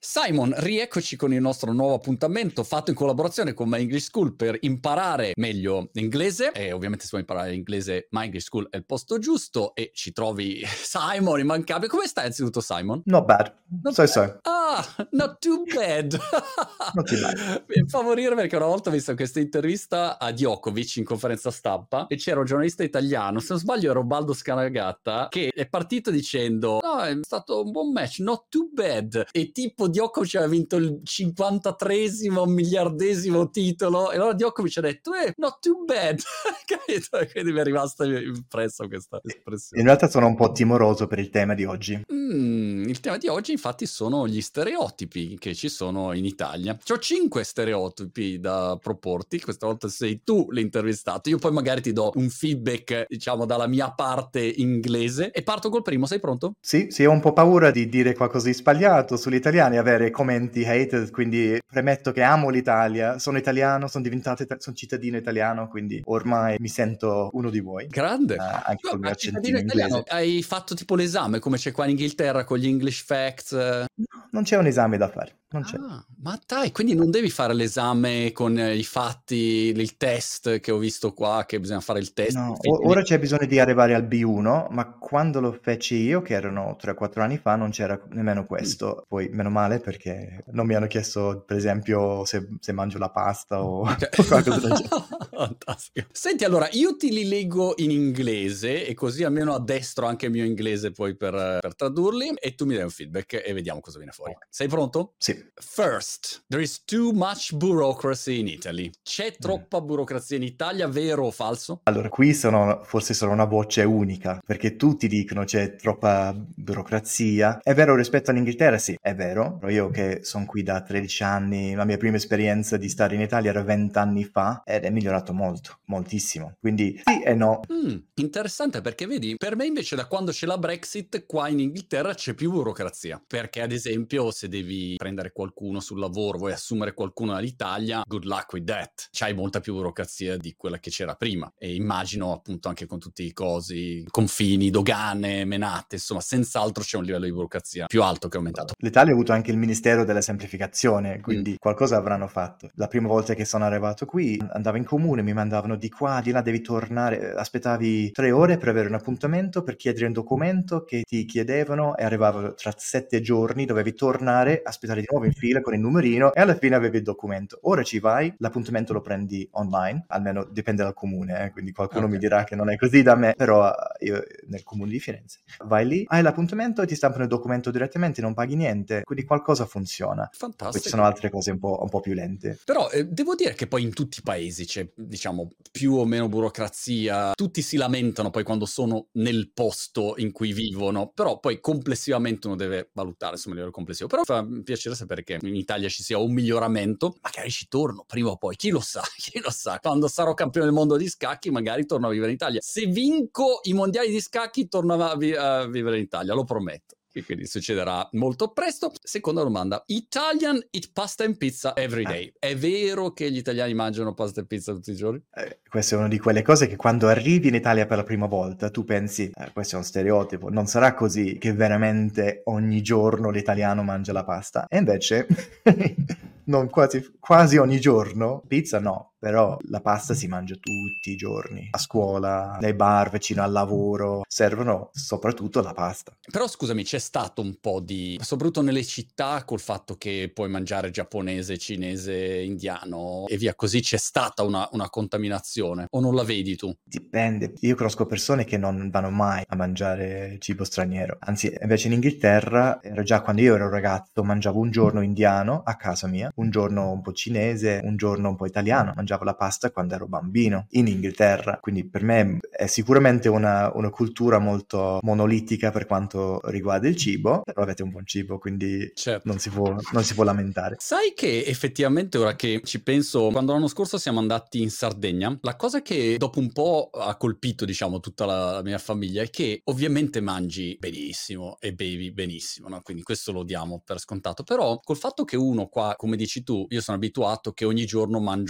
Simon, rieccoci con il nostro nuovo appuntamento fatto in collaborazione con My English School per imparare meglio l'inglese, e ovviamente se vuoi imparare l'inglese My English School è il posto giusto e ci trovi Simon immancabile. Come stai anzitutto, Simon? Not bad. Not So bad. so. Not too bad. Not too bad. Mi fa morire perché una volta ho visto questa intervista a Djokovic in conferenza stampa e c'era un giornalista italiano, se non sbaglio era Ubaldo Scanagatta, che è partito dicendo no, è stato un buon match, not too bad, e tipo Djokovic aveva vinto il 53esimo miliardesimo titolo e allora Djokovic ha detto not too bad. Capito? Quindi mi è rimasta impressa questa espressione. In realtà sono un po' timoroso per il tema di oggi. Il tema di oggi infatti sono gli stereotipi che ci sono in Italia. C'ho 5 stereotipi da proporti, questa volta sei tu l'intervistato, io poi magari ti do un feedback, diciamo, dalla mia parte inglese e parto col primo, sei pronto? Sì, ho un po' paura di dire qualcosa di sbagliato sugli italiani e avere commenti hated, quindi premetto che amo l'Italia, sono italiano, sono cittadino italiano, quindi ormai mi sento uno di voi. Grande. Anche col mio Cittadino accentino italiano, inglese. hai fatto tipo l'esame come c'è qua in Inghilterra con gli English Facts? No, non c'è un esame da fare, non c'è. Ma dai, quindi non devi fare l'esame con i fatti, il test che ho visto qua, che bisogna fare il test. No, ora c'è bisogno di arrivare al B1, ma quando lo feci io, che erano 3-4 anni fa, non c'era nemmeno questo. Poi, meno male, perché non mi hanno chiesto, per esempio, se mangio la pasta o qualcosa del genere. Fantastico. Senti, allora, io ti li leggo in inglese e così almeno addestro anche il mio inglese poi per tradurli e tu mi dai un feedback e vediamo cosa viene fuori. Sei pronto? Sì. First, there is too much bureaucracy in Italy. C'è troppa burocrazia in Italia, vero o falso? Allora, qui forse sono una voce unica, perché tutti dicono c'è troppa burocrazia. È vero rispetto all'Inghilterra? Sì, è vero. Però io che sono qui da 13 anni, la mia prima esperienza di stare in Italia era 20 anni fa ed è migliorato molto, moltissimo. Quindi sì e no. Interessante, perché vedi, per me invece da quando c'è la Brexit qua in Inghilterra c'è più burocrazia, perché ad esempio se devi prendere qualcuno sul lavoro, vuoi assumere qualcuno dall'Italia, good luck with that. C'hai molta più burocrazia di quella che c'era prima e immagino appunto anche con tutti i cosi, confini, dogane, menate, insomma senz'altro c'è un livello di burocrazia più alto che è aumentato. L'Italia ha avuto anche il Ministero della Semplificazione, quindi qualcosa avranno fatto. La prima volta che sono arrivato qui andavo in comune, mi mandavano di qua, di là, devi tornare, aspettavi 3 ore per avere un appuntamento, per chiedere un documento che ti chiedevano e arrivava tra 7 giorni, dovevi tornare, aspettare di nuovo in fila con il numerino e alla fine avevi il documento. Ora ci vai, l'appuntamento lo prendi online, almeno dipende dal comune, quindi qualcuno mi dirà che non è così da me, però io nel comune di Firenze. Vai lì, hai l'appuntamento e ti stampano il documento direttamente, non paghi niente, quindi qualcosa funziona. Fantastico. Poi ci sono altre cose un po' più lente. Però devo dire che poi in tutti i paesi c'è, diciamo, più o meno burocrazia, tutti si lamentano poi quando sono nel posto in cui vivono, però poi complessivamente uno deve valutare insomma il livello complessivo. Però fa piacere sapere che in Italia ci sia un miglioramento, magari ci torno prima o poi, chi lo sa, quando sarò campione del mondo di scacchi magari torno a vivere in Italia. Se vinco i mondiali di scacchi torno a vivere in Italia, lo prometto. E quindi succederà molto presto. Seconda domanda. Italian eat pasta and pizza every day. È vero che gli italiani mangiano pasta e pizza tutti i giorni? Questa è una di quelle cose che quando arrivi in Italia per la prima volta tu pensi, questo è uno stereotipo, non sarà così che veramente ogni giorno l'italiano mangia la pasta. E invece, non quasi ogni giorno, pizza no, però la pasta si mangia tutti i giorni. A scuola, nei bar, vicino al lavoro, servono soprattutto la pasta. Però scusami, c'è stato un po' di, soprattutto nelle città, col fatto che puoi mangiare giapponese, cinese, indiano e via così, c'è stata una contaminazione, o non la vedi tu? Dipende, io conosco persone che non vanno mai a mangiare cibo straniero, anzi invece in Inghilterra, era già quando io ero un ragazzo, mangiavo un giorno indiano a casa mia, un giorno un po' cinese, un giorno un po' italiano, mangiavo la pasta quando ero bambino in Inghilterra, quindi per me è sicuramente una cultura molto monolitica per quanto riguarda il cibo, però avete un buon cibo, quindi certo. non si può lamentare. Sai che effettivamente ora che ci penso, quando l'anno scorso siamo andati in Sardegna, la cosa che dopo un po' ha colpito, diciamo, tutta la mia famiglia è che ovviamente mangi benissimo e bevi benissimo, no? Quindi questo lo diamo per scontato, però col fatto che uno qua, come dici tu, io sono abituato che ogni giorno mangio qualcosa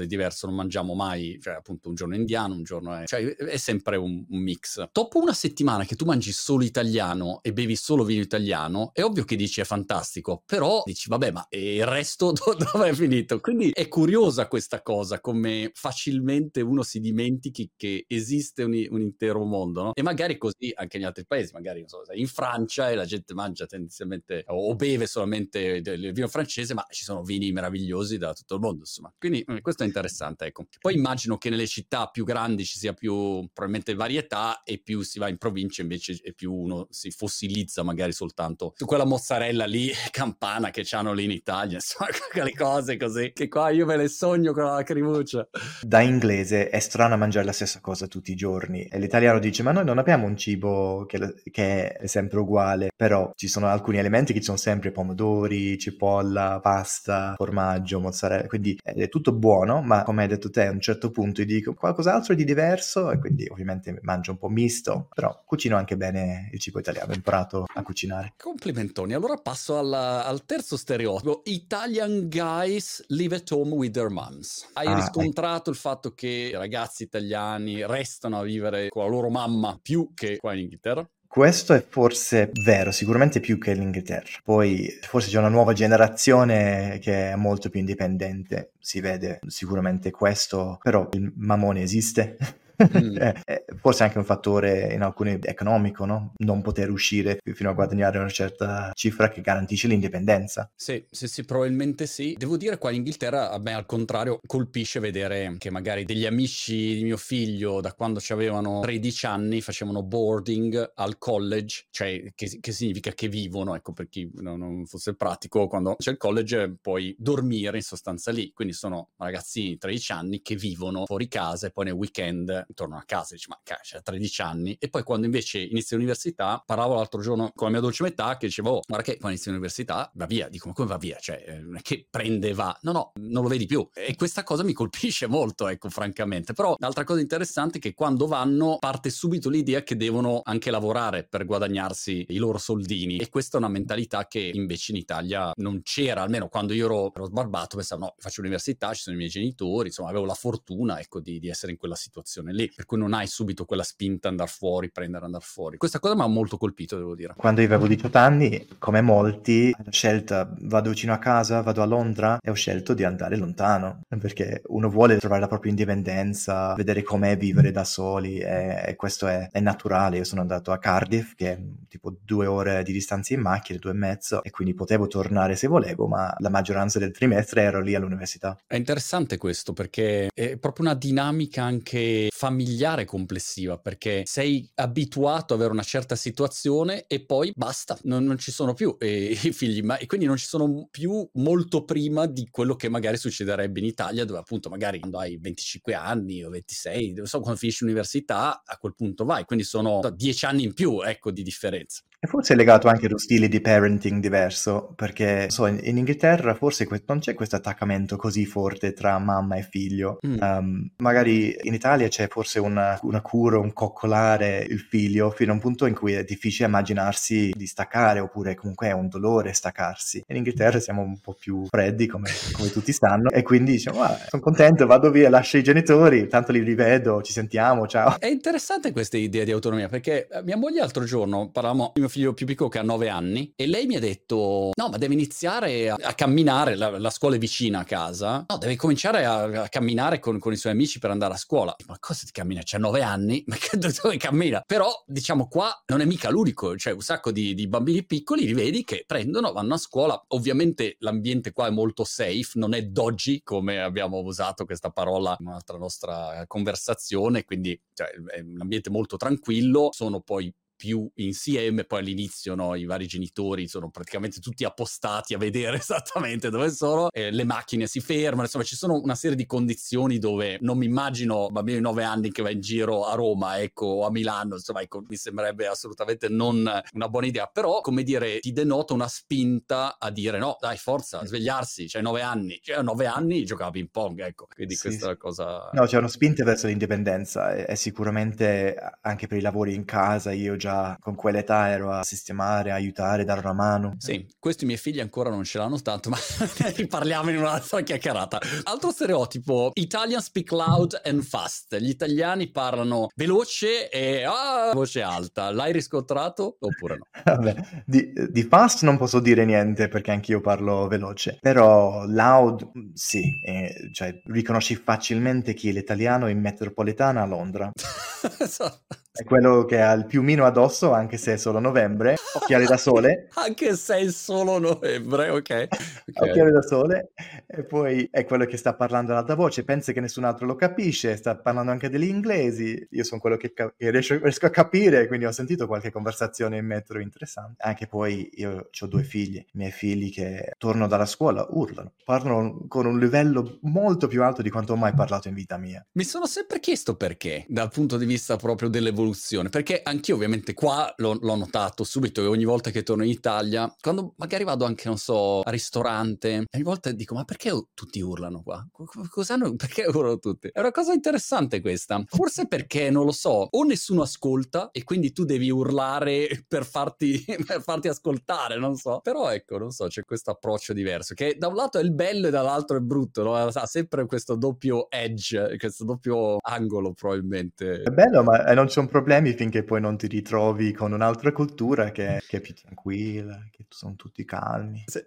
qualcosa di diverso, non mangiamo mai, cioè appunto un giorno indiano, un giorno cioè è sempre un mix. Dopo una settimana che tu mangi solo italiano e bevi solo vino italiano, è ovvio che dici è fantastico, però dici vabbè, ma il resto dove è finito? Quindi è curiosa questa cosa, come facilmente uno si dimentichi che esiste un intero mondo, no? E magari così anche negli altri paesi, magari non so, in Francia e la gente mangia tendenzialmente o beve solamente il vino francese, ma ci sono vini meravigliosi da tutto il mondo, insomma. Quindi questo è interessante, ecco. Poi immagino che nelle città più grandi ci sia più probabilmente varietà e più si va in provincia invece e più uno si fossilizza magari soltanto su quella mozzarella lì campana che c'hanno lì in Italia, insomma, quelle cose così che qua io me le sogno con la lacrimuccia. Da inglese è strano mangiare la stessa cosa tutti i giorni e l'italiano dice ma noi non abbiamo un cibo che è sempre uguale, però ci sono alcuni elementi che ci sono sempre: pomodori, cipolla, pasta, formaggio, mozzarella, quindi è tutto buono, ma come hai detto te a un certo punto ti dico qualcos'altro di diverso e quindi ovviamente mangio un po' misto, però cucino anche bene il cibo italiano, ho imparato a cucinare. Complimentoni. Allora passo al terzo stereotipo: Italian guys live at home with their moms. Hai riscontrato il fatto che i ragazzi italiani restano a vivere con la loro mamma più che qua in Inghilterra? Questo è forse vero, sicuramente più che l'Inghilterra. Poi forse c'è una nuova generazione che è molto più indipendente, si vede sicuramente questo, però il mamone esiste. Forse anche un fattore in alcuni economico, no? Non poter uscire fino a guadagnare una certa cifra che garantisce l'indipendenza. Sì, probabilmente sì. Devo dire qua in Inghilterra a me al contrario colpisce vedere che magari degli amici di mio figlio da quando avevano 13 anni facevano boarding al college, cioè che significa che vivono, ecco, per chi non fosse pratico, quando c'è il college puoi dormire in sostanza lì, quindi sono ragazzini di 13 anni che vivono fuori casa e poi nel weekend tornano a casa e dici ma c'ha 13 anni. E poi quando invece inizia l'università, parlavo l'altro giorno con la mia dolce metà che dicevo guarda che quando inizia l'università va via. Dico ma come va via? Cioè non è che prende e va, no, non lo vedi più. E questa cosa mi colpisce molto, ecco, francamente. Però l'altra cosa interessante è che quando vanno parte subito l'idea che devono anche lavorare per guadagnarsi i loro soldini, e questa è una mentalità che invece in Italia non c'era. Almeno quando io ero sbarbato pensavo no, faccio l'università, ci sono i miei genitori, insomma avevo la fortuna, ecco, di essere in quella situazione lì, per cui non hai subito quella spinta andare fuori, andare fuori. Questa cosa mi ha molto colpito, devo dire. Quando io avevo 18 anni, come molti, la scelta vado vicino a casa, vado a Londra, e ho scelto di andare lontano, perché uno vuole trovare la propria indipendenza, vedere com'è vivere da soli, e questo è naturale. Io sono andato a Cardiff, che è tipo 2 ore di distanza in macchina, 2 e mezzo, e quindi potevo tornare se volevo, ma la maggioranza del trimestre ero lì all'università. È interessante questo, perché è proprio una dinamica anche familiare complessiva, perché sei abituato ad avere una certa situazione e poi basta, non ci sono più i figli, e quindi non ci sono più molto prima di quello che magari succederebbe in Italia, dove appunto magari quando hai 25 anni o 26, non so, quando finisci l'università, a quel punto vai, quindi sono 10 anni in più, ecco, di differenza. E forse è legato anche allo stile di parenting diverso, perché so, in Inghilterra forse non c'è questo attaccamento così forte tra mamma e figlio. Magari in Italia c'è forse una cura, un coccolare il figlio fino a un punto in cui è difficile immaginarsi di staccare, oppure comunque è un dolore staccarsi. In Inghilterra siamo un po' più freddi, come tutti sanno, e quindi diciamo sono contento, vado via, lascio i genitori, tanto li rivedo, ci sentiamo, ciao. È interessante questa idea di autonomia, perché mia moglie l'altro giorno parlavamo di mio figlio più piccolo che ha 9 anni e lei mi ha detto no, ma deve iniziare a camminare, la scuola è vicina a casa, no, deve cominciare a camminare con i suoi amici per andare a scuola. Ma cosa ti cammina? C'ha 9 anni? Ma dove cammina? Però diciamo qua non è mica l'unico, cioè un sacco di bambini piccoli li vedi che prendono, vanno a scuola. Ovviamente l'ambiente qua è molto safe, non è dodgy come abbiamo usato questa parola in un'altra nostra conversazione, quindi cioè, è un ambiente molto tranquillo, sono poi più insieme, poi all'inizio no, i vari genitori sono praticamente tutti appostati a vedere esattamente dove sono, le macchine si fermano, insomma ci sono una serie di condizioni dove non mi immagino un bambino di 9 anni che va in giro a Roma, ecco, o a Milano, insomma ecco, mi sembrerebbe assolutamente non una buona idea, però come dire ti denota una spinta a dire no, dai forza, a svegliarsi, c'hai 9 anni, cioè a 9 anni giocava a ping pong, ecco, quindi Sì, questa è la cosa. No, c'è una spinta verso l'indipendenza e sicuramente anche per i lavori in casa io già già con quell'età ero a sistemare, a aiutare, dare una mano. Sì, questo i miei figli ancora non ce l'hanno tanto, ma ne riparliamo in un'altra chiacchierata. Altro stereotipo, Italian speak loud and fast. Gli italiani parlano veloce e voce alta. L'hai riscontrato oppure no? Vabbè, di fast non posso dire niente perché anch'io parlo veloce, però loud sì, cioè riconosci facilmente chi è l'italiano in metropolitana a Londra. È quello che ha il piumino addosso, anche se è solo novembre, occhiali da sole. Anche se è solo novembre, ok. Occhiali da sole, e poi è quello che sta parlando ad alta voce, pensa che nessun altro lo capisce, sta parlando anche degli inglesi, io sono quello che riesco a capire, quindi ho sentito qualche conversazione in metro interessante. Anche poi io ho 2 figli, i miei figli che tornano dalla scuola urlano, parlano con un livello molto più alto di quanto ho mai parlato in vita mia. Mi sono sempre chiesto perché, dal punto di vista proprio dell'evoluzione, perché anch'io ovviamente qua l'ho notato subito, e ogni volta che torno in Italia, quando magari vado anche, non so, a ristorante, ogni volta dico, ma perché tutti urlano qua? Perché urlano tutti? È una cosa interessante questa. Forse perché, non lo so, o nessuno ascolta e quindi tu devi urlare per farti ascoltare, non so. Però ecco, non so, c'è questo approccio diverso, che da un lato è il bello e dall'altro è brutto, no? Ha sempre questo doppio edge, questo doppio angolo probabilmente. È bello, ma non ci sono problemi finché poi non ti ritrovi con un'altra cultura che è più tranquilla, che sono tutti calmi. Sì.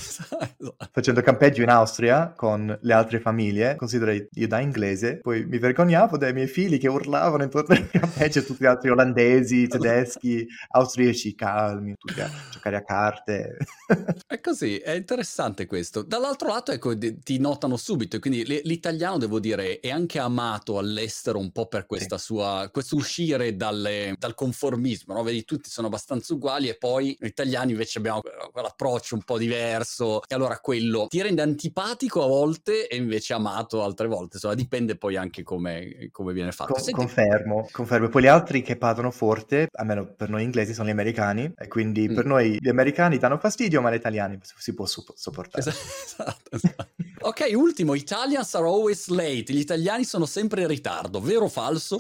Facendo campeggio in Austria con le altre famiglie, considera io da inglese, poi mi vergognavo dai miei figli che urlavano intorno al campeggio, tutti gli altri olandesi, tedeschi, austriaci calmi, tutti a giocare a carte. È così, è interessante questo. Dall'altro lato, ecco, ti notano subito, e quindi l'italiano, devo dire, è anche amato all'estero un po' per questa sua, questo uscire dal conformismo, no? Vedi, tutti sono abbastanza uguali e poi noi italiani invece abbiamo quell'approccio un po' diverso, e allora quello ti rende antipatico a volte e invece amato altre volte, insomma dipende poi anche come viene fatto. Confermo. Poi gli altri che parlano forte, almeno per noi inglesi, sono gli americani, e quindi per noi gli americani danno fastidio, ma gli italiani si può sopportare. Esatto. Ok, ultimo, Italians are always late. Gli italiani sono sempre in ritardo, vero o falso?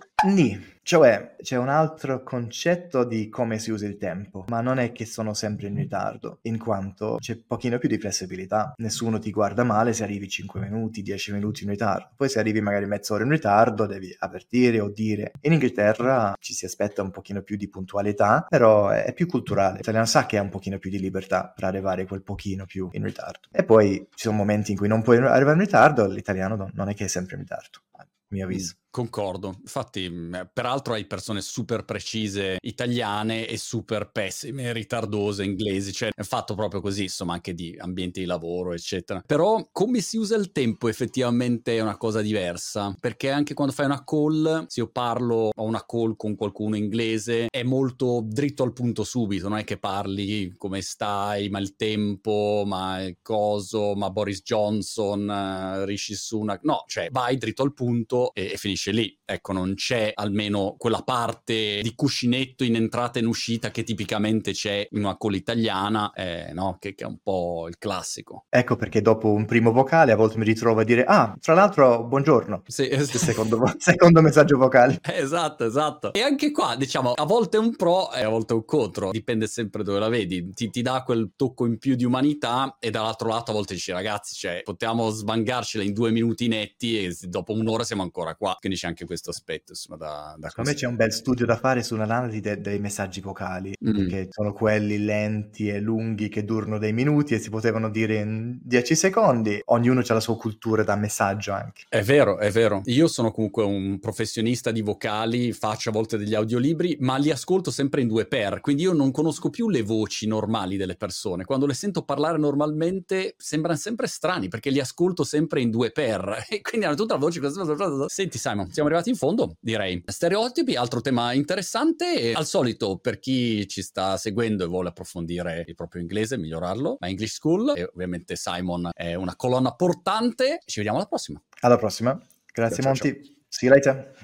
Cioè c'è un altro concetto di come si usa il tempo, ma non è che sono sempre in ritardo, in quanto c'è pochino più di flessibilità. Nessuno ti guarda male se arrivi 5 minuti, 10 minuti in ritardo. Poi se arrivi magari mezz'ora in ritardo devi avvertire o dire. In Inghilterra ci si aspetta un pochino più di puntualità, però è più culturale. L'italiano sa che ha un pochino più di libertà per arrivare quel pochino più in ritardo. E poi ci sono momenti in cui non puoi arrivare in ritardo, l'italiano non è che è sempre in ritardo, a mio avviso. Concordo, infatti peraltro hai persone super precise italiane e super pessime, ritardose inglesi, cioè è fatto proprio così, insomma, anche di ambienti di lavoro eccetera. Però come si usa il tempo effettivamente è una cosa diversa, perché anche quando fai una call, se io parlo ho una call con qualcuno inglese, è molto dritto al punto subito, non è che parli come stai, ma il tempo, ma il coso, ma Boris Johnson, Rishi Sunak, no, cioè vai dritto al punto e finisce lì. Ecco, non c'è almeno quella parte di cuscinetto in entrata e in uscita che tipicamente c'è in una call italiana, no? Che è un po' il classico. Ecco perché dopo un primo vocale a volte mi ritrovo a dire tra l'altro buongiorno, sì, secondo messaggio vocale. Esatto. E anche qua, diciamo, a volte è un pro e a volte è un contro, dipende sempre dove la vedi, ti dà quel tocco in più di umanità, e dall'altro lato a volte dici, ragazzi, cioè potevamo svangarcela in 2 minuti netti e dopo un'ora siamo ancora qua, quindi c'è anche questo aspetto, insomma, da Secondo me c'è un bel studio da fare sull'analisi dei messaggi vocali, perché sono quelli lenti e lunghi che durano dei minuti e si potevano dire in 10 secondi. Ognuno ha la sua cultura da messaggio anche. È vero. Io sono comunque un professionista di vocali, faccio a volte degli audiolibri, ma li ascolto sempre in 2x, quindi io non conosco più le voci normali delle persone. Quando le sento parlare normalmente sembrano sempre strani, perché li ascolto sempre in 2x e quindi hanno tutta la voce così. Senti Simon, siamo arrivati in fondo, direi. Stereotipi, altro tema interessante, e al solito per chi ci sta seguendo e vuole approfondire il proprio inglese, migliorarlo, la English School, e ovviamente Simon è una colonna portante. Ci vediamo alla prossima. Alla prossima. Grazie Ciao. Monti. See you later.